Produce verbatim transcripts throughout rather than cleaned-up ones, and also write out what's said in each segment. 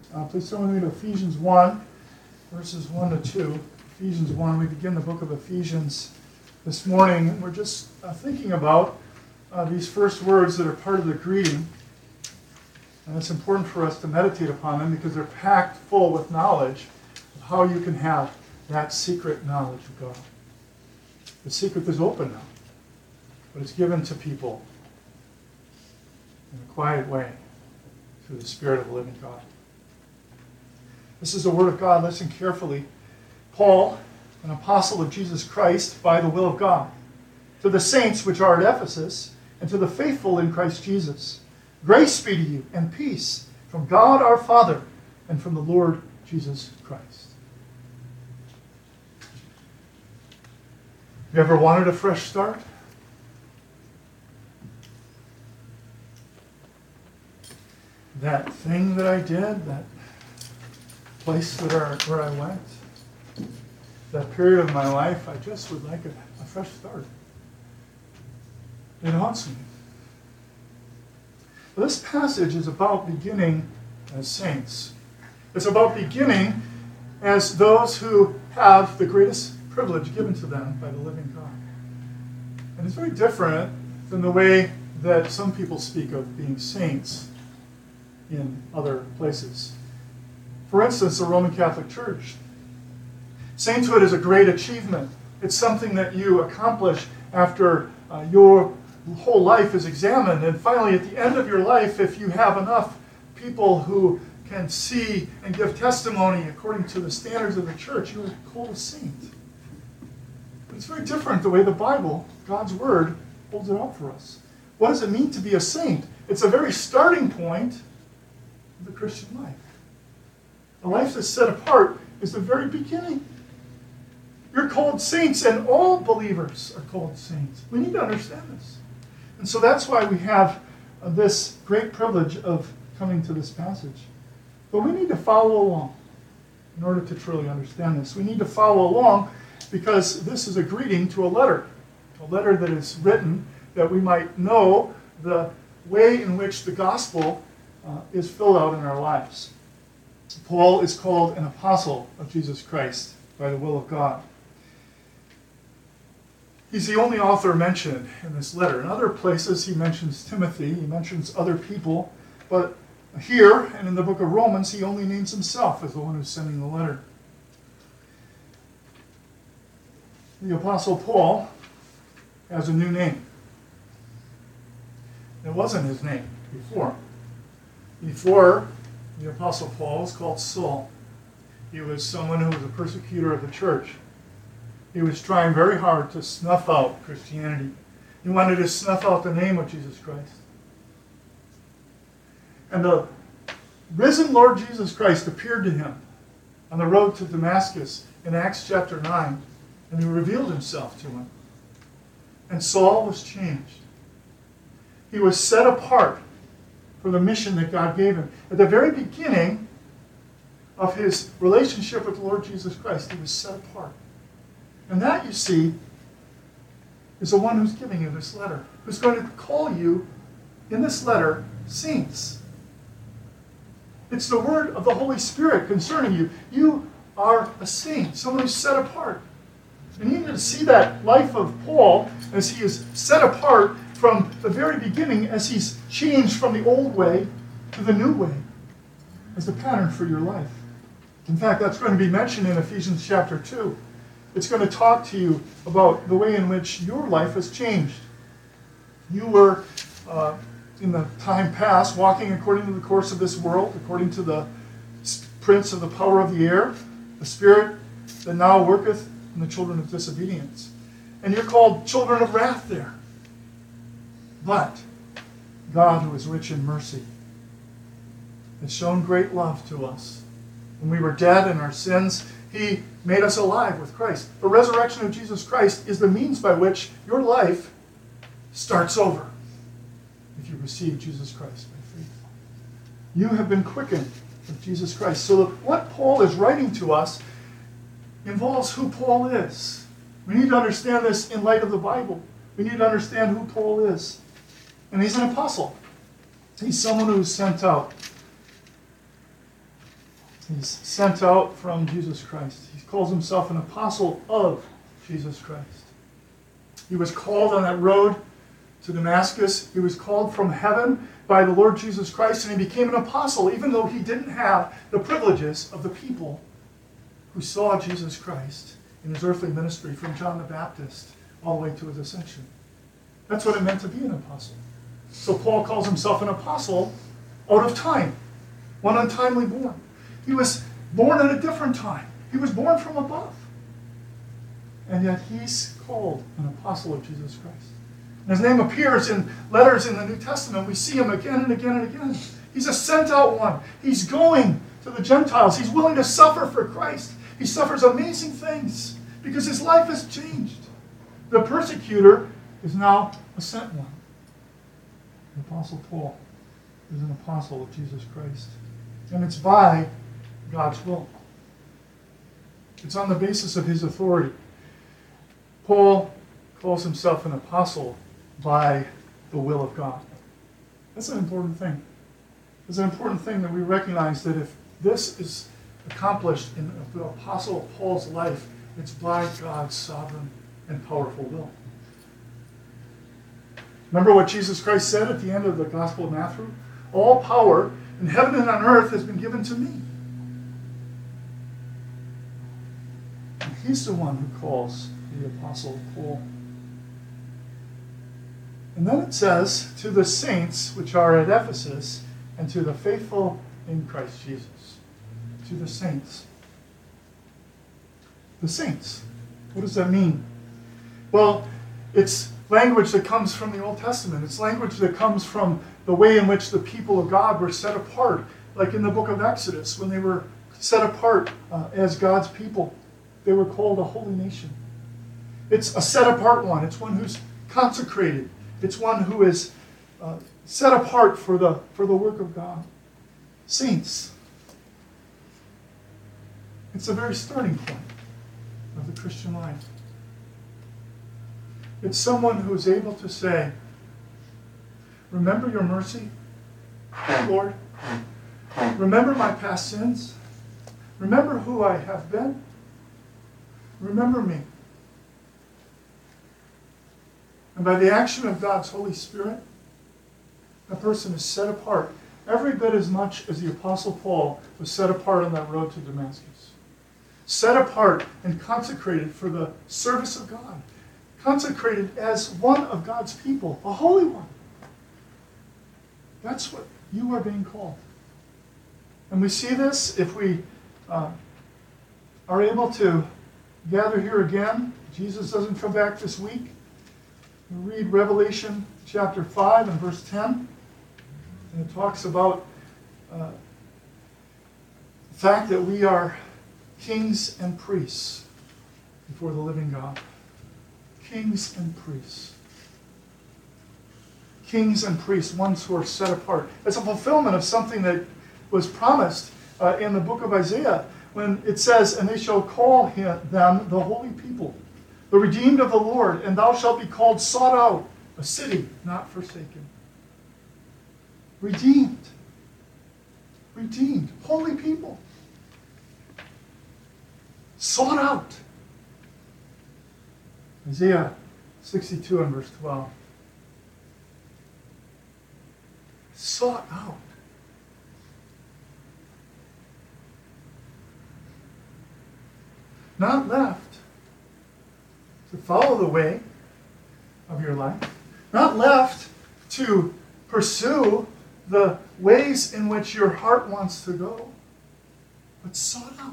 Uh, please turn with me to Ephesians one, verses one to two. Ephesians one, we begin the book of Ephesians this morning. We're just uh, thinking about uh, these first words that are part of the greeting. And it's important for us to meditate upon them because they're packed full with knowledge of how you can have that secret knowledge of God. The secret is open now, but it's given to people in a quiet way through the Spirit of the living God. This is the Word of God. Listen carefully. Paul, an apostle of Jesus Christ by the will of God, to the saints which are at Ephesus, and to the faithful in Christ Jesus, grace be to you and peace from God our Father and from the Lord Jesus Christ. Have you ever wanted a fresh start? That thing that I did, that place that I, where I went, that period of my life, I just would like a, a fresh start. It haunts me. Well, this passage is about beginning as saints. It's about beginning as those who have the greatest privilege given to them by the living God. And it's very different than the way that some people speak of being saints in other places. For instance, the Roman Catholic Church. Sainthood is a great achievement. It's something that you accomplish after uh, your whole life is examined. And finally, at the end of your life, if you have enough people who can see and give testimony according to the standards of the church, you are called a saint. But it's very different the way the Bible, God's Word, holds it out for us. What does it mean to be a saint? It's a very starting point of the Christian life. A life that's set apart is the very beginning. You're called saints, and all believers are called saints. We need to understand this. And so that's why we have uh, this great privilege of coming to this passage. But we need to follow along in order to truly understand this. We need to follow along because this is a greeting to a letter, a letter that is written that we might know the way in which the gospel uh, is filled out in our lives. Paul is called an apostle of Jesus Christ by the will of God. He's the only author mentioned in this letter. In other places, he mentions Timothy, he mentions other people, but here and in the book of Romans, he only names himself as the one who's sending the letter. The Apostle Paul has a new name. It wasn't his name before. Before, the Apostle Paul was called Saul. He was someone who was a persecutor of the church. He was trying very hard to snuff out Christianity. He wanted to snuff out the name of Jesus Christ. And the risen Lord Jesus Christ appeared to him on the road to Damascus in Acts chapter nine, and he revealed himself to him. And Saul was changed. He was set apart for the mission that God gave him. At the very beginning of his relationship with the Lord Jesus Christ, he was set apart. And that, you see, is the one who's giving you this letter, who's going to call you, in this letter, saints. It's the word of the Holy Spirit concerning you. You are a saint, someone who's set apart. And you need to see that life of Paul as he is set apart from the very beginning, as he's changed from the old way to the new way, as the pattern for your life. In fact, that's going to be mentioned in Ephesians chapter two. It's going to talk to you about the way in which your life has changed. You were, uh, in the time past, walking according to the course of this world, according to the prince of the power of the air, the spirit that now worketh in the children of disobedience. And you're called children of wrath there. But God, who is rich in mercy, has shown great love to us. When we were dead in our sins, He made us alive with Christ. The resurrection of Jesus Christ is the means by which your life starts over if you receive Jesus Christ by faith. You have been quickened with Jesus Christ. So what Paul is writing to us involves who Paul is. We need to understand this in light of the Bible. We need to understand who Paul is. And he's an apostle. He's someone who is sent out. He's sent out from Jesus Christ. He calls himself an apostle of Jesus Christ. He was called on that road to Damascus. He was called from heaven by the Lord Jesus Christ, and he became an apostle, even though he didn't have the privileges of the people who saw Jesus Christ in his earthly ministry from John the Baptist all the way to his ascension. That's what it meant to be an apostle. So Paul calls himself an apostle out of time, one untimely born. He was born at a different time. He was born from above. And yet he's called an apostle of Jesus Christ. And his name appears in letters in the New Testament. We see him again and again and again. He's a sent out one. He's going to the Gentiles. He's willing to suffer for Christ. He suffers amazing things because his life has changed. The persecutor is now a sent one. The Apostle Paul is an apostle of Jesus Christ. And it's by God's will. It's on the basis of his authority. Paul calls himself an apostle by the will of God. That's an important thing. It's an important thing that we recognize that if this is accomplished in the Apostle Paul's life, it's by God's sovereign and powerful will. Remember what Jesus Christ said at the end of the Gospel of Matthew? All power in heaven and on earth has been given to me. And he's the one who calls the Apostle Paul. And then it says, to the saints which are at Ephesus, and to the faithful in Christ Jesus. To the saints. The saints. What does that mean? Well, it's language that comes from the Old Testament. It's language that comes from the way in which the people of God were set apart, like in the book of Exodus, when they were set apart uh, as God's people. They were called a holy nation. It's a set apart one. It's one who's consecrated. It's one who is uh, set apart for the, for the work of God. Saints. It's the very starting point of the Christian life. It's someone who is able to say, remember your mercy, Lord. Remember my past sins. Remember who I have been. Remember me. And by the action of God's Holy Spirit, a person is set apart every bit as much as the Apostle Paul was set apart on that road to Damascus. Set apart and consecrated for the service of God. Consecrated as one of God's people, a holy one. That's what you are being called. And we see this if we uh, are able to gather here again. Jesus doesn't come back this week. We read Revelation chapter five and verse ten. And it talks about uh, the fact that we are kings and priests before the living God. Kings and priests. Kings and priests, ones who are set apart. It's a fulfillment of something that was promised uh, in the book of Isaiah when it says, and they shall call him, them the holy people, the redeemed of the Lord, and thou shalt be called sought out, a city not forsaken. Redeemed. Redeemed. Holy people. Sought out. Isaiah sixty-two and verse twelve. Sought out. Not left to follow the way of your life. Not left to pursue the ways in which your heart wants to go, but sought out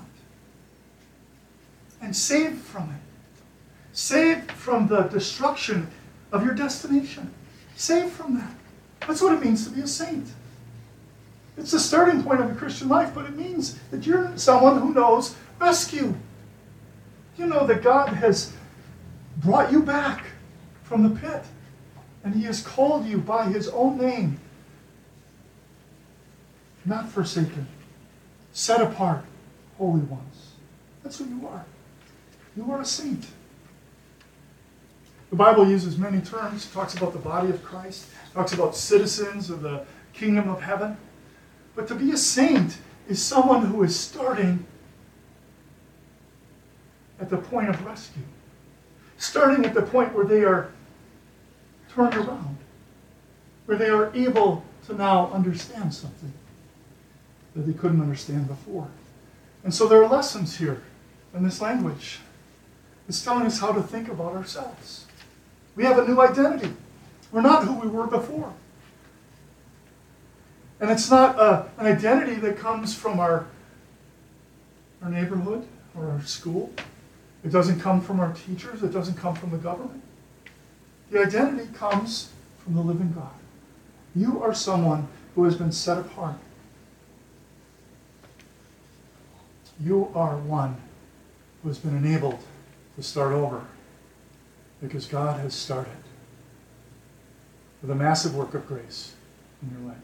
and saved from it. Saved from the destruction of your destination. Saved from that. That's what it means to be a saint. It's the starting point of the Christian life, but it means that you're someone who knows rescue. You know that God has brought you back from the pit, and he has called you by his own name. Not forsaken. Set apart. Holy ones. That's who you are. You are a saint. The Bible uses many terms. It talks about the body of Christ. It talks about citizens of the kingdom of heaven. But to be a saint is someone who is starting at the point of rescue. Starting at the point where they are turned around. Where they are able to now understand something that they couldn't understand before. And so there are lessons here in this language. It's telling us how to think about ourselves. We have a new identity. We're not who we were before. And it's not a, an identity that comes from our, our neighborhood or our school. It doesn't come from our teachers. It doesn't come from the government. The identity comes from the living God. You are someone who has been set apart. You are one who has been enabled to start over because God has started with a massive work of grace in your life.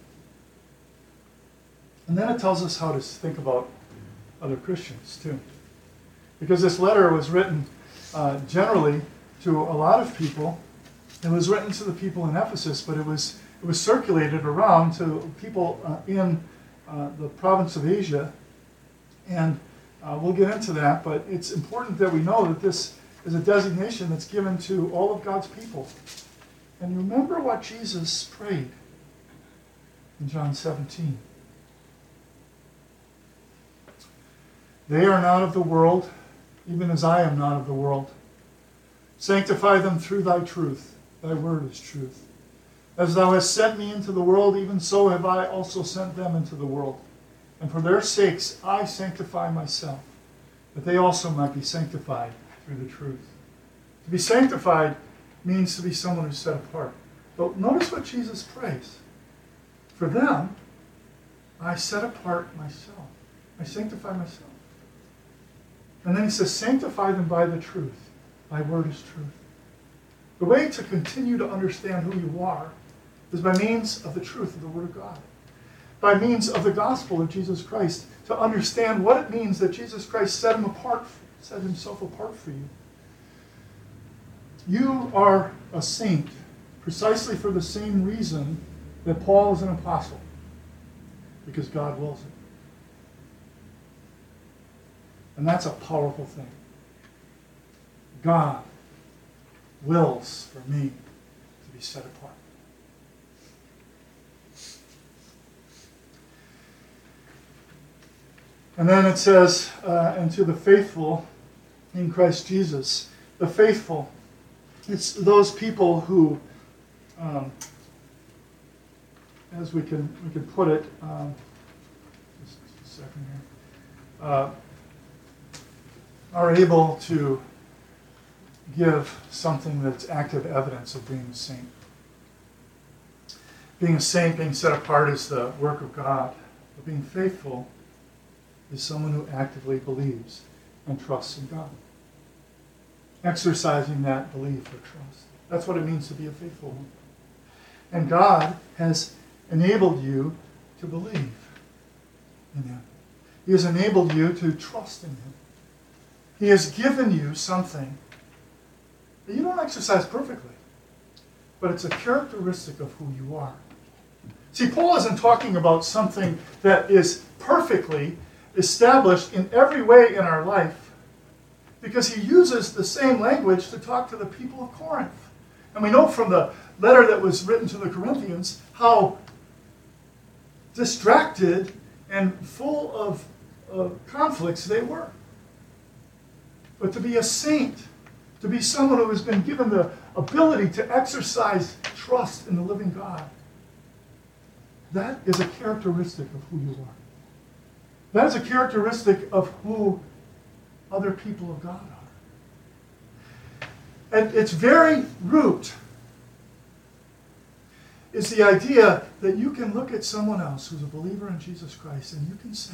And then it tells us how to think about other Christians too. Because this letter was written uh, generally to a lot of people. It was written to the people in Ephesus, but it was it was circulated around to people uh, in uh, the province of Asia. And uh, we'll get into that, but it's important that we know that this is a designation that's given to all of God's people. And remember what Jesus prayed in John seventeen. They are not of the world, even as I am not of the world. Sanctify them through thy truth. Thy word is truth. As thou hast sent me into the world, even so have I also sent them into the world. And for their sakes I sanctify myself, that they also might be sanctified through the truth. To be sanctified means to be someone who's set apart. But notice what Jesus prays. For them, I set apart myself. I sanctify myself. And then he says, sanctify them by the truth. Thy word is truth. The way to continue to understand who you are is by means of the truth of the Word of God. By means of the gospel of Jesus Christ, to understand what it means that Jesus Christ set him apart, set himself apart for you. You are a saint precisely for the same reason that Paul is an apostle. Because God wills it. And that's a powerful thing. God wills for me to be set apart. And then it says, uh, and to the faithful in Christ Jesus. The faithful, it's those people who, um, as we can we can put it, um, just, just a second here, uh, are able to give something that's active evidence of being a saint. Being a saint, being set apart is the work of God. But being faithful is someone who actively believes and trusts in God. Exercising that belief or trust. That's what it means to be a faithful one. And God has enabled you to believe in Him. He has enabled you to trust in Him. He has given you something that you don't exercise perfectly, but it's a characteristic of who you are. See, Paul isn't talking about something that is perfectly established in every way in our life, because he uses the same language to talk to the people of Corinth. And we know from the letter that was written to the Corinthians how distracted and full of, of conflicts they were. But to be a saint, to be someone who has been given the ability to exercise trust in the living God, that is a characteristic of who you are. That is a characteristic of who other people of God are. At its very root is the idea that you can look at someone else who's a believer in Jesus Christ and you can say,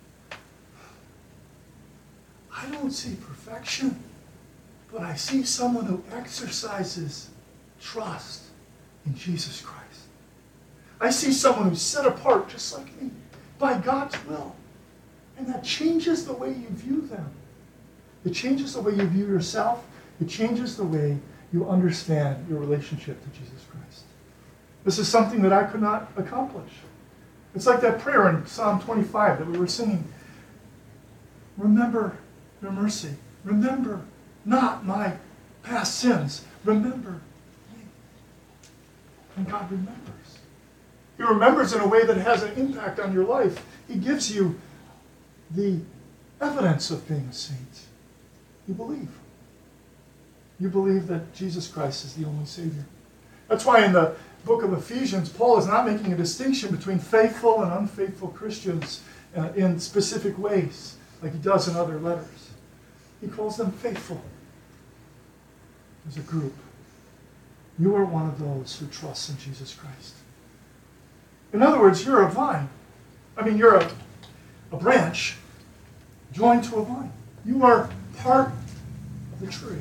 I don't see perfection, but I see someone who exercises trust in Jesus Christ. I see someone who's set apart just like me by God's will. And that changes the way you view them. It changes the way you view yourself. It changes the way you understand your relationship to Jesus Christ. This is something that I could not accomplish. It's like that prayer in Psalm twenty-five that we were singing. Remember your mercy. Remember not my past sins. Remember me. And God remembers. He remembers in a way that has an impact on your life. He gives you the evidence of being a saint. You believe. You believe that Jesus Christ is the only Savior. That's why in the book of Ephesians, Paul is not making a distinction between faithful and unfaithful Christians uh, in specific ways, like he does in other letters. He calls them faithful as a group. You are one of those who trusts in Jesus Christ. In other words, you're a vine. I mean, you're a, a branch joined to a vine. You are part of the tree.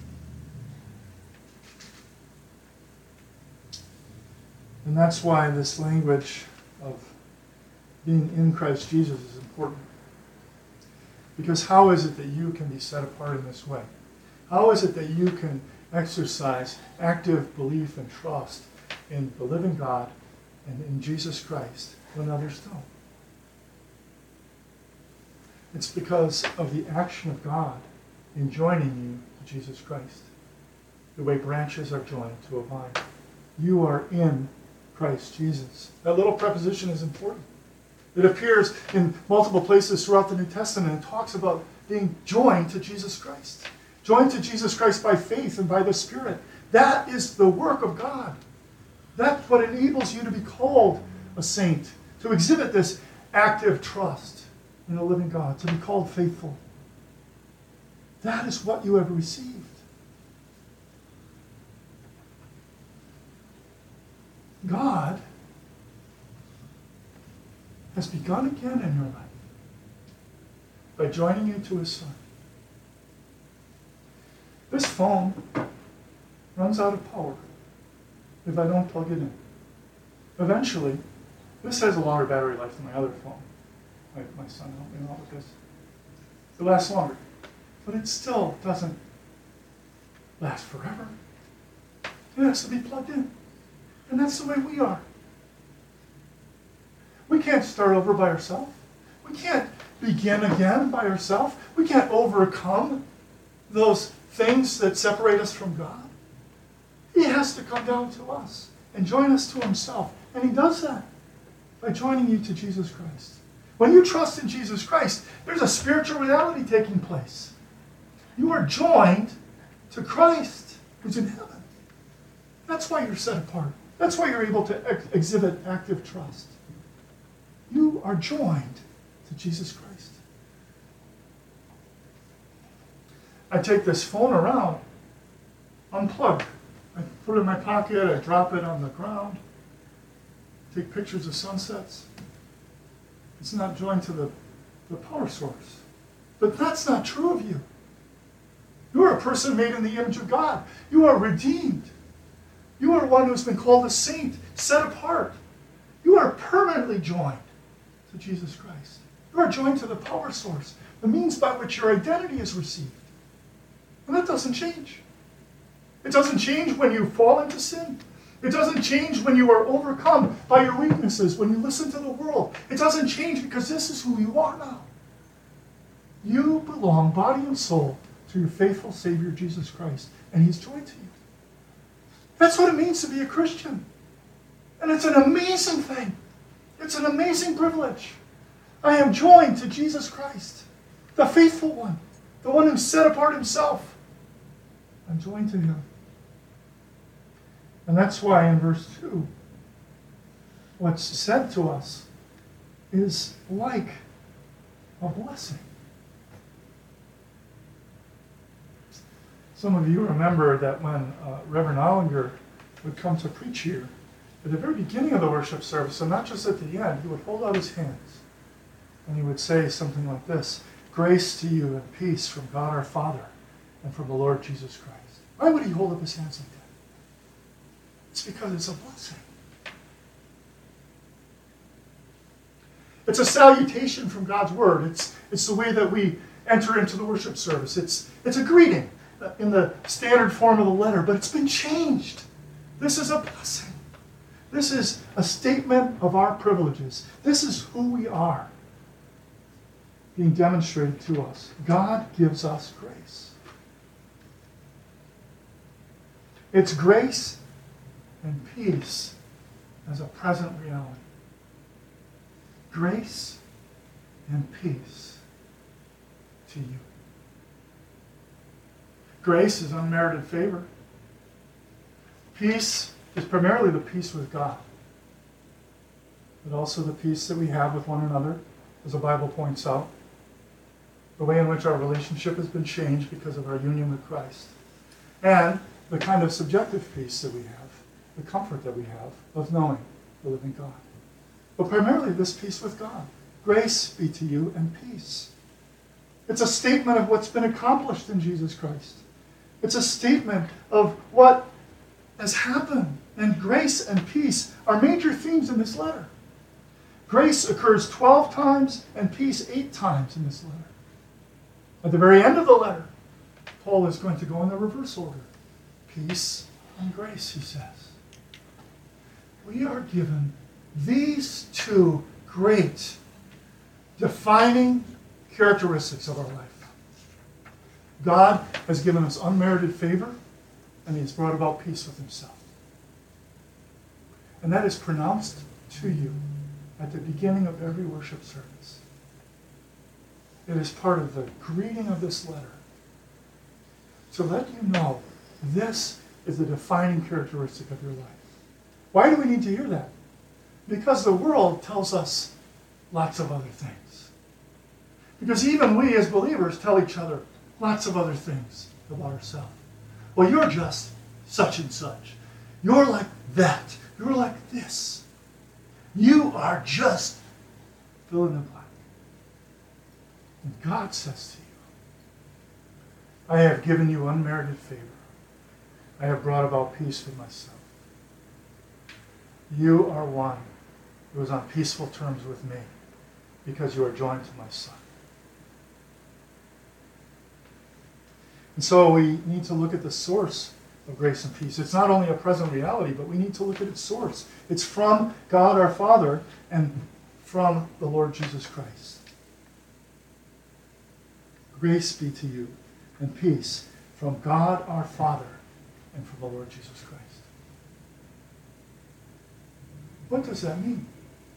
And that's why this language of being in Christ Jesus is important. Because how is it that you can be set apart in this way? How is it that you can exercise active belief and trust in the living God and in Jesus Christ when others don't? It's because of the action of God in joining you to Jesus Christ. The way branches are joined to a vine. You are in Christ Jesus. That little preposition is important. It appears in multiple places throughout the New Testament and talks about being joined to Jesus Christ. Joined to Jesus Christ by faith and by the Spirit. That is the work of God. That's what enables you to be called a saint, to exhibit this active trust in the living God, to be called faithful. That is what you have received. God has begun again in your life by joining you to his Son. This phone runs out of power if I don't plug it in. Eventually, this has a longer battery life than my other phone. My, my son helped me out with this. It lasts longer. But it still doesn't last forever. It has to be plugged in. And that's the way we are. We can't start over by ourselves. We can't begin again by ourselves. We can't overcome those things that separate us from God. He has to come down to us and join us to himself. And he does that by joining you to Jesus Christ. When you trust in Jesus Christ, there's a spiritual reality taking place. You are joined to Christ, who's in heaven. That's why you're set apart. That's why you're able to ex- exhibit active trust. You are joined to Jesus Christ. I take this phone around, unplug. I put it in my pocket, I drop it on the ground, take pictures of sunsets. It's not joined to the, the power source. But that's not true of you. You are a person made in the image of God. You are redeemed. You are one who's been called a saint, set apart. You are permanently joined to Jesus Christ. You are joined to the power source, the means by which your identity is received. And that doesn't change. It doesn't change when you fall into sin. It doesn't change when you are overcome by your weaknesses, when you listen to the world. It doesn't change because this is who you are now. You belong, body and soul, to your faithful Savior, Jesus Christ, and he's joined to you. That's what it means to be a Christian. And it's an amazing thing. It's an amazing privilege. I am joined to Jesus Christ, the faithful one, the one who set apart himself. I'm joined to him. And that's why in verse two, what's said to us is like a blessing. Some of you remember that when uh, Reverend Ollinger would come to preach here, at the very beginning of the worship service, and not just at the end, he would hold out his hands and he would say something like this: grace to you and peace from God our Father and from the Lord Jesus Christ. Why would he hold up his hands like that? It's because it's a blessing. It's a salutation from God's word. It's, it's the way that we enter into the worship service. It's, it's a greeting in the standard form of the letter, but it's been changed. This is a blessing. This is a statement of our privileges. This is who we are being demonstrated to us. God gives us grace. It's grace and peace as a present reality. Grace and peace to you. Grace is unmerited favor. Peace is primarily the peace with God, but also the peace that we have with one another, as the Bible points out. The way in which our relationship has been changed because of our union with Christ. And the kind of subjective peace that we have, the comfort that we have of knowing the living God. But primarily this peace with God. Grace be to you and peace. It's a statement of what's been accomplished in Jesus Christ. It's a statement of what has happened. And grace and peace are major themes in this letter. Grace occurs twelve times and peace eight times in this letter. At the very end of the letter, Paul is going to go in the reverse order. Peace and grace, he says. We are given these two great defining characteristics of our life. God has given us unmerited favor, and he has brought about peace with himself. And that is pronounced to you at the beginning of every worship service. It is part of the greeting of this letter to let you know this is the defining characteristic of your life. Why do we need to hear that? Because the world tells us lots of other things. Because even we as believers tell each other lots of other things about ourselves. Well, you're just such and such. You're like that. You're like this. You are just fill in the blank. And God says to you, I have given you unmerited favor. I have brought about peace with myself. You are one who is on peaceful terms with me because you are joined to my Son. And so we need to look at the source of grace and peace. It's not only a present reality, but we need to look at its source. It's from God our Father and from the Lord Jesus Christ. Grace be to you and peace from God our Father and from the Lord Jesus Christ. What does that mean?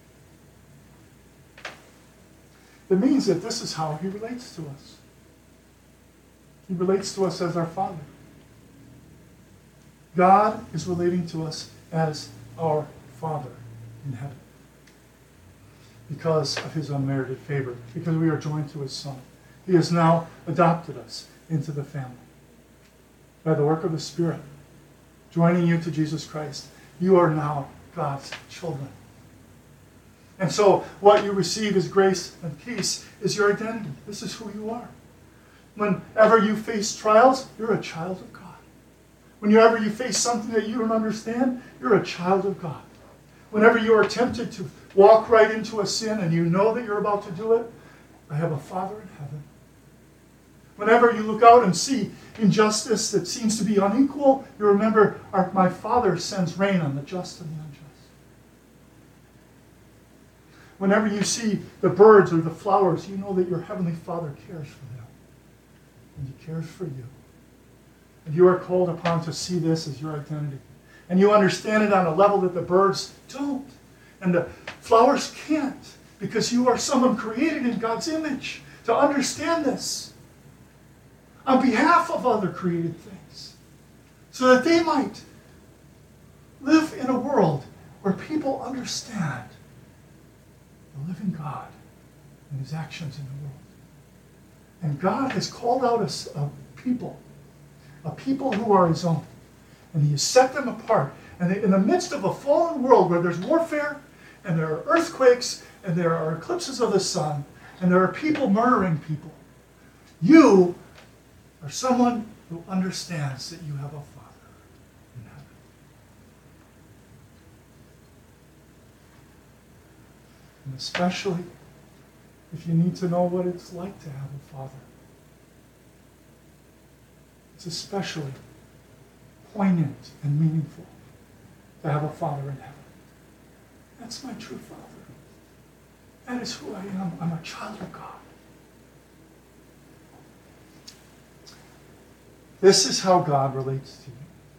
It means that this is how he relates to us. He relates to us as our Father. God is relating to us as our Father in heaven because of his unmerited favor, because we are joined to his Son. He has now adopted us into the family. By the work of the Spirit, joining you to Jesus Christ, you are now God's children. And so what you receive as grace and peace is your identity. This is who you are. Whenever you face trials, you're a child of God. Whenever you face something that you don't understand, you're a child of God. Whenever you are tempted to walk right into a sin and you know that you're about to do it, I have a Father in heaven. Whenever you look out and see injustice that seems to be unequal, you remember our, my Father sends rain on the just and the unjust. Whenever you see the birds or the flowers, you know that your Heavenly Father cares for them. And he cares for you. And you are called upon to see this as your identity. And you understand it on a level that the birds don't. And the flowers can't. Because you are someone created in God's image to understand this. On behalf of other created things. So that they might live in a world where people understand the living God and his actions in the world. And God has called out a, a people, a people who are his own. And he has set them apart. And in the midst of a fallen world where there's warfare, and there are earthquakes, and there are eclipses of the sun, and there are people murdering people, you are someone who understands that you have a Father in heaven. And especially if you need to know what it's like to have a Father. It's especially poignant and meaningful to have a Father in heaven. That's my true Father. That is who I am. I'm a child of God. This is how God relates to you.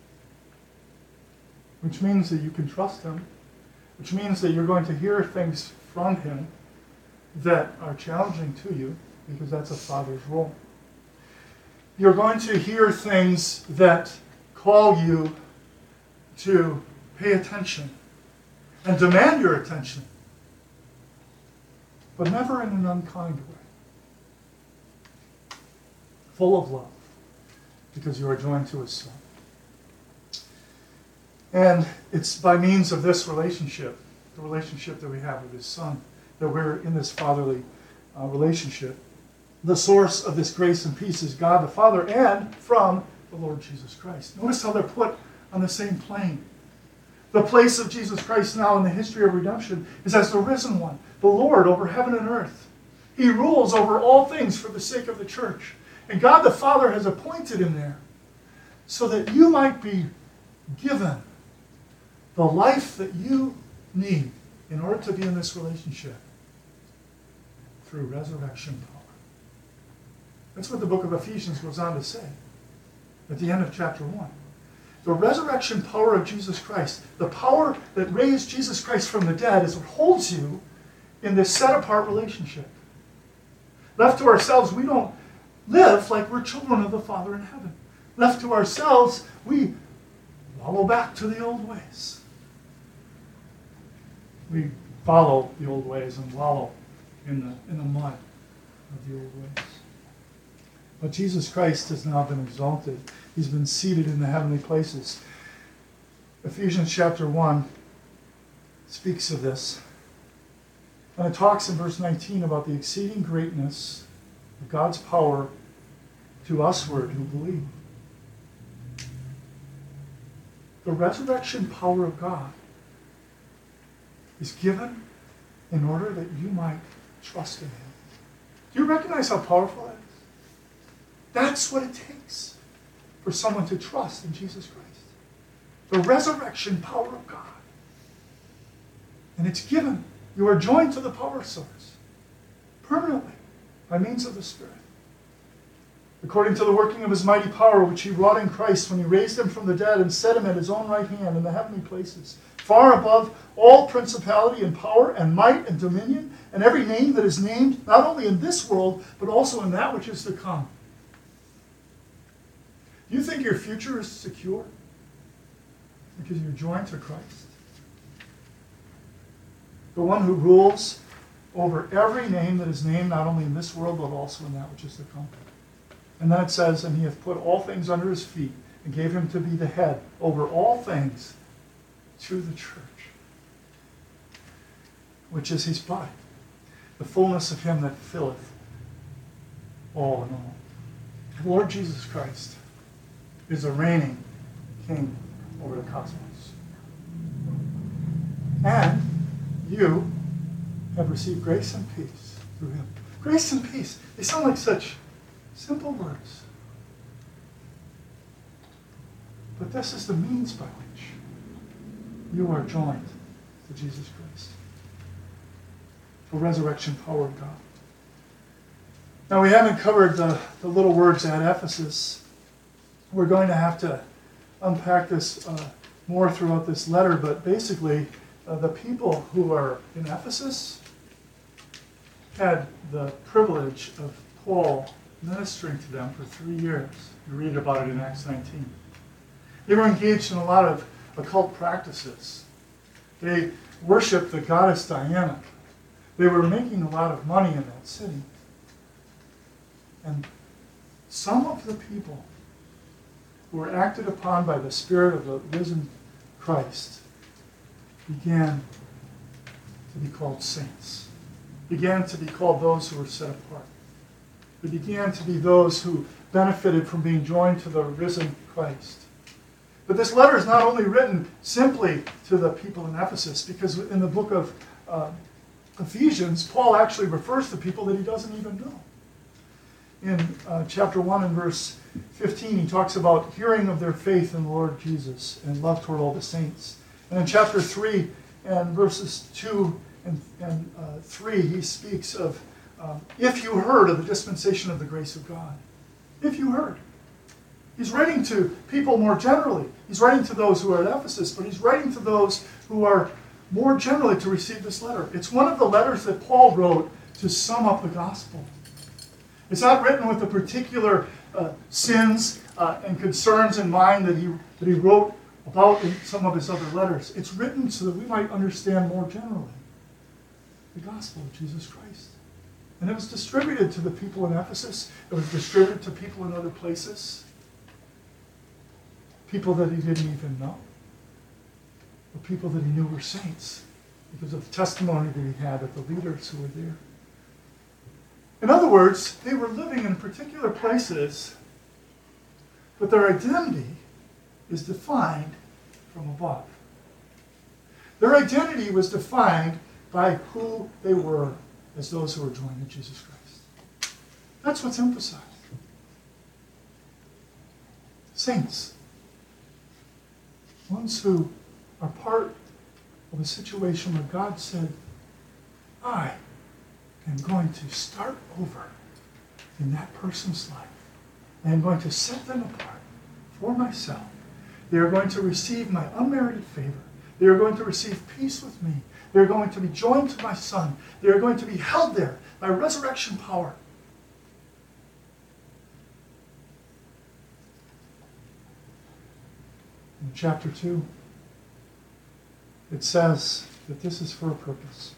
Which means that you can trust him. Which means that you're going to hear things from him that are challenging to you, because that's a father's role. You're going to hear things that call you to pay attention and demand your attention, but never in an unkind way. Full of love, because you are joined to his Son. And it's by means of this relationship, the relationship that we have with his Son, that we're in this fatherly uh, relationship. The source of this grace and peace is God the Father, and from the Lord Jesus Christ. Notice how they're put on the same plane. The place of Jesus Christ now in the history of redemption is as the risen one, the Lord over heaven and earth. He rules over all things for the sake of the church. And God the Father has appointed him there so that you might be given the life that you need in order to be in this relationship through resurrection power. That's what the book of Ephesians goes on to say at the end of chapter one. The resurrection power of Jesus Christ, the power that raised Jesus Christ from the dead, is what holds you in this set-apart relationship. Left to ourselves, we don't live like we're children of the Father in heaven. Left to ourselves, we wallow back to the old ways. We follow the old ways and wallow in the, in the mud of the old ways. But Jesus Christ has now been exalted. He's been seated in the heavenly places. Ephesians chapter one speaks of this. And it talks in verse nineteen about the exceeding greatness of God's power to usward who believe. The resurrection power of God is given in order that you might trust in him. Do you recognize how powerful that is? That's what it takes for someone to trust in Jesus Christ. The resurrection power of God. And it's given. You are joined to the power source permanently by means of the Spirit. According to the working of his mighty power, which he wrought in Christ when he raised him from the dead and set him at his own right hand in the heavenly places, far above all principality and power and might and dominion and every name that is named, not only in this world, but also in that which is to come. Do you think your future is secure because you're joined to Christ? The one who rules over every name that is named, not only in this world, but also in that which is to come. And then it says, and he hath put all things under his feet, and gave him to be the head over all things to the church, which is his body, the fullness of him that filleth all in all. The Lord Jesus Christ is a reigning king over the cosmos. And you have received grace and peace through him. Grace and peace. They sound like such simple words. But this is the means by which you are joined to Jesus Christ. The resurrection power of God. Now, we haven't covered the, the little words at Ephesus. We're going to have to unpack this uh, more throughout this letter, but basically, uh, the people who are in Ephesus had the privilege of Paul ministering to them for three years. You read about it in Acts nineteen. They were engaged in a lot of occult practices. They worshipped the goddess Diana. They were making a lot of money in that city. And some of the people who were acted upon by the Spirit of the risen Christ began to be called saints, began to be called those who were set apart. They began to be those who benefited from being joined to the risen Christ. But this letter is not only written simply to the people in Ephesus, because in the book of uh, Ephesians, Paul actually refers to people that he doesn't even know. In uh, chapter one and verse fifteen, he talks about hearing of their faith in the Lord Jesus and love toward all the saints. And in chapter three and verses two and, and uh, three, he speaks of, um, if you heard of the dispensation of the grace of God. If you heard. He's writing to people more generally. He's writing to those who are at Ephesus, but he's writing to those who are more generally to receive this letter. It's one of the letters that Paul wrote to sum up the gospel. It's not written with the particular uh, sins uh, and concerns in mind that he, that he wrote about in some of his other letters. It's written so that we might understand more generally the gospel of Jesus Christ. And it was distributed to the people in Ephesus. It was distributed to people in other places. People that he didn't even know. Or people that he knew were saints because of the testimony that he had of the leaders who were there. In other words, they were living in particular places, but their identity is defined from above. Their identity was defined by who they were as those who were joined to Jesus Christ. That's what's emphasized. Saints. Ones who are part of a situation where God said, I am going to start over in that person's life. I am going to set them apart for myself. They are going to receive my unmerited favor. They are going to receive peace with me. They are going to be joined to my Son. They are going to be held there by resurrection power. In chapter two, it says that this is for a purpose.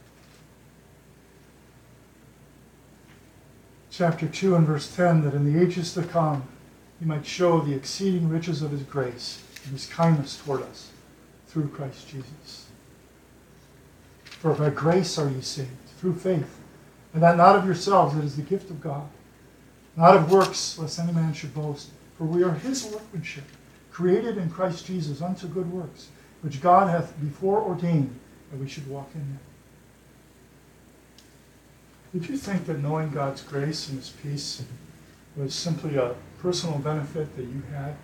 Chapter two and verse ten, that in the ages to come, he might show the exceeding riches of his grace and his kindness toward us through Christ Jesus. For by grace are ye saved, through faith, and that not of yourselves, it is the gift of God, not of works, lest any man should boast. For we are his workmanship, created in Christ Jesus unto good works, which God hath before ordained that we should walk in them. Did you think that knowing God's grace and his peace was simply a personal benefit that you had?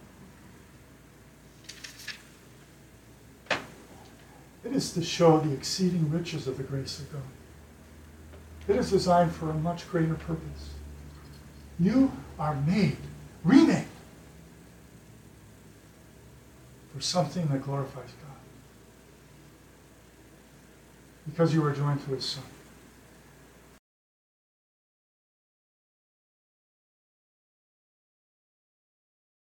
It is to show the exceeding riches of the grace of God. It is designed for a much greater purpose. You are made, remade, for something that glorifies God. Because you are joined to his Son.